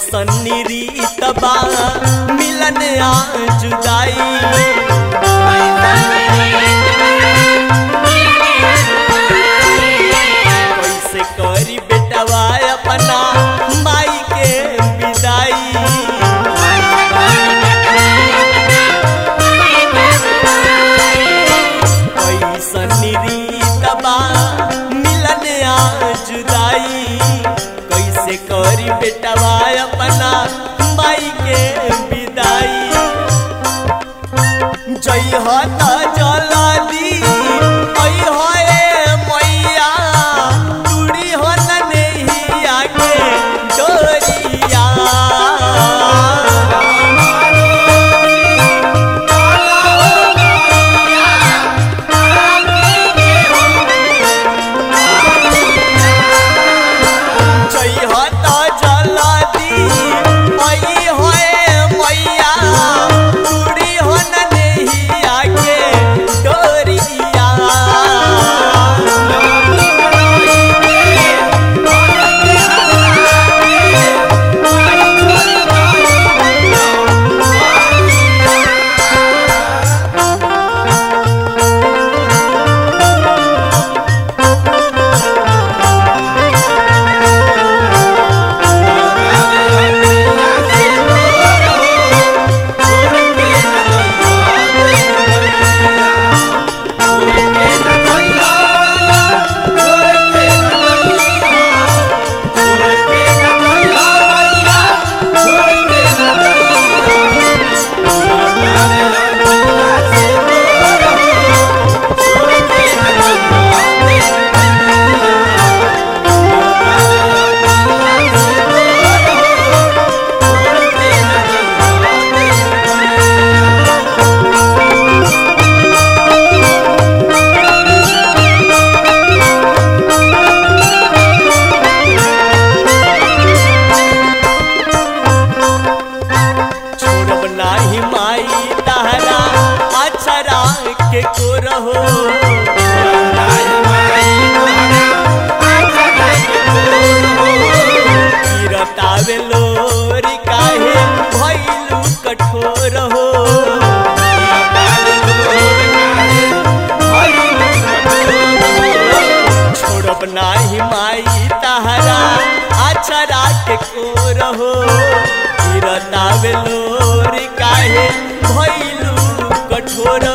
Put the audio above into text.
कैसन रीत बा मिलन आ जुदाई कैसे करी बेटवा अपना माई के विदाई कैसन रीत बा मिलन आ जुदाई कैसे करी बेटवा अपना माई के विदाई जय हो त जल्दी आई हो मैया दूरी हो न नहीं आगे डोरिया जय हो त जल्दी आई हो मैया दूरी हो न नहीं आगे डोरिया छोड़ब नाही माई तहरा अछरा के को रहो गिरतावे लोरी काहे भइलू कठोर हो छोड़ब नाही माई तहरा अछरा के को रहो गिरतावे लोरी काहे भइलू कठोर